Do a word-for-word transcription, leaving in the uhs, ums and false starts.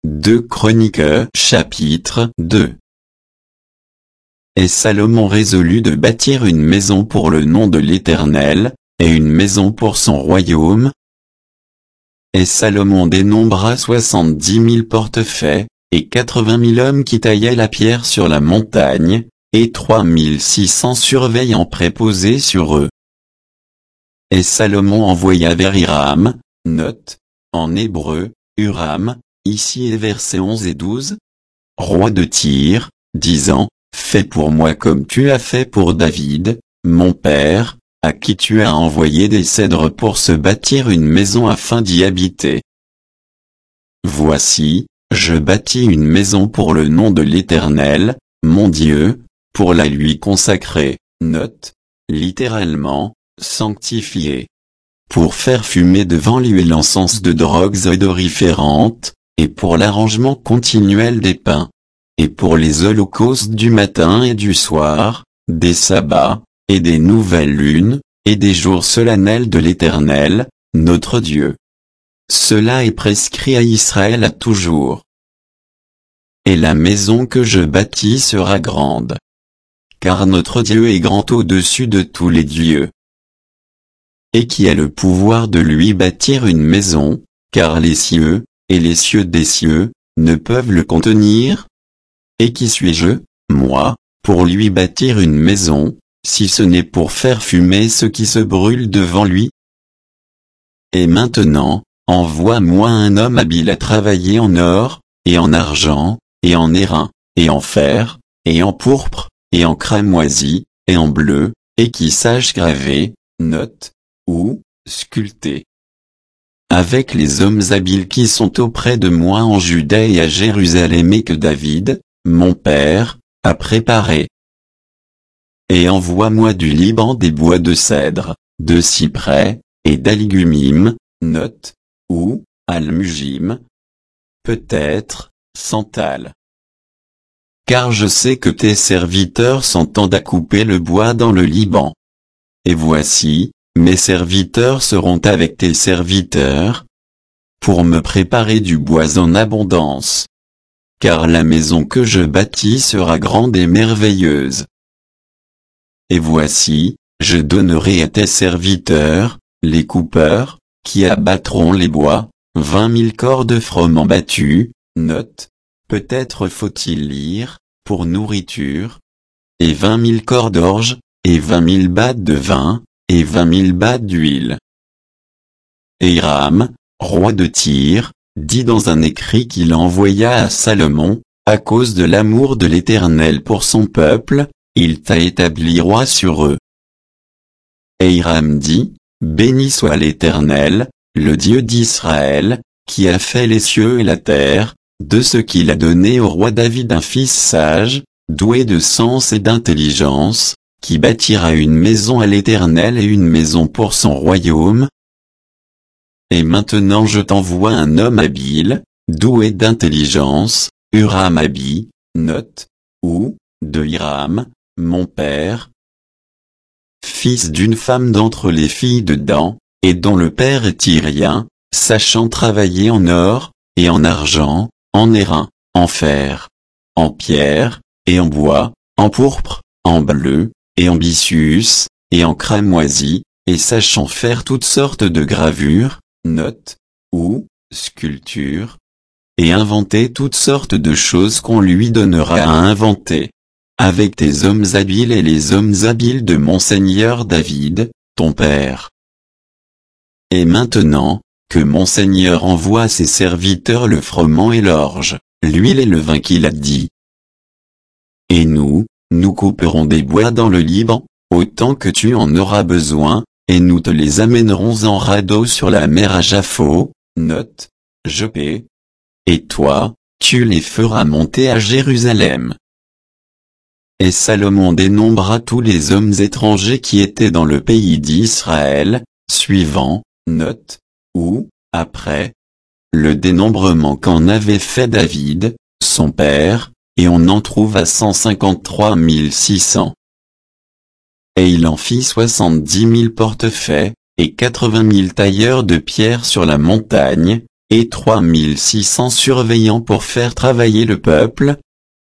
deux Chroniques chapitre deux. Et Salomon résolut de bâtir une maison pour le nom de l'Éternel, et une maison pour son royaume. Et Salomon dénombra soixante-dix mille portefaix, et quatre-vingt mille hommes qui taillaient la pierre sur la montagne, et trois mille six cents surveillants préposés sur eux. Et Salomon envoya vers Hiram, note, en hébreu, Huram, ici et versets onze et douze, roi de Tyr, disant, fais pour moi comme tu as fait pour David, mon père, à qui tu as envoyé des cèdres pour se bâtir une maison afin d'y habiter. Voici, je bâtis une maison pour le nom de l'Éternel, mon Dieu, pour la lui consacrer, note, littéralement, sanctifié. Pour faire fumer devant lui l'encens de drogues odoriférantes, et pour l'arrangement continuel des pains, et pour les holocaustes du matin et du soir, des sabbats, et des nouvelles lunes, et des jours solennels de l'Éternel, notre Dieu. Cela est prescrit à Israël à toujours. Et la maison que je bâtis sera grande. Car notre Dieu est grand au-dessus de tous les dieux. Et qui a le pouvoir de lui bâtir une maison, car les cieux, et les cieux des cieux, ne peuvent le contenir? Et qui suis-je, moi, pour lui bâtir une maison, si ce n'est pour faire fumer ce qui se brûle devant lui? Et maintenant, envoie-moi un homme habile à travailler en or, et en argent, et en airain, et en fer, et en pourpre, et en cramoisi, et en bleu, et qui sache graver, note, ou, sculpter. Avec les hommes habiles qui sont auprès de moi en Judée et à Jérusalem et que David, mon père, a préparé. Et envoie-moi du Liban des bois de cèdre, de cyprès, et d'algumim, note, ou, almugim. Peut-être, santal. Car je sais que tes serviteurs s'entendent à couper le bois dans le Liban. Et voici, mes serviteurs seront avec tes serviteurs, pour me préparer du bois en abondance. Car la maison que je bâtis sera grande et merveilleuse. Et voici, je donnerai à tes serviteurs, les coupeurs, qui abattront les bois, vingt mille cordes froment battues, note, peut-être faut-il lire, pour nourriture, et vingt mille cordes d'orge, et vingt mille battes de vin, et vingt mille battes d'huile. Et Hiram, roi de Tyr, dit dans un écrit qu'il envoya à Salomon, à cause de l'amour de l'Éternel pour son peuple, il t'a établi roi sur eux. Et Hiram dit, béni soit l'Éternel, le Dieu d'Israël, qui a fait les cieux et la terre, de ce qu'il a donné au roi David un fils sage, doué de sens et d'intelligence, qui bâtira une maison à l'Éternel et une maison pour son royaume. Et maintenant je t'envoie un homme habile, doué d'intelligence, Huram-Abi, note, ou, de Hiram, mon père, fils d'une femme d'entre les filles de Dan, et dont le père est tyrien, sachant travailler en or, et en argent, en airain, en fer, en pierre, et en bois, en pourpre, en bleu, et en byssus, et en cramoisi, et sachant faire toutes sortes de gravures, note, ou, sculpture, et inventer toutes sortes de choses qu'on lui donnera à inventer. Avec tes hommes habiles et les hommes habiles de mon seigneur David, ton père. Et maintenant, que mon seigneur envoie à ses serviteurs le froment et l'orge, l'huile et le vin qu'il a dit. Et nous, nous couperons des bois dans le Liban, autant que tu en auras besoin, et nous te les amènerons en radeau sur la mer à Jaffo, note, Joppé. Et toi, tu les feras monter à Jérusalem. Et Salomon dénombra tous les hommes étrangers qui étaient dans le pays d'Israël, suivant, note, ou, après, le dénombrement qu'en avait fait David, son père, et on en trouva cent cinquante-trois mille six cents. Et il en fit soixante-dix mille portefaix, et quatre-vingt mille tailleurs de pierre sur la montagne, et trois mille six cents surveillants pour faire travailler le peuple,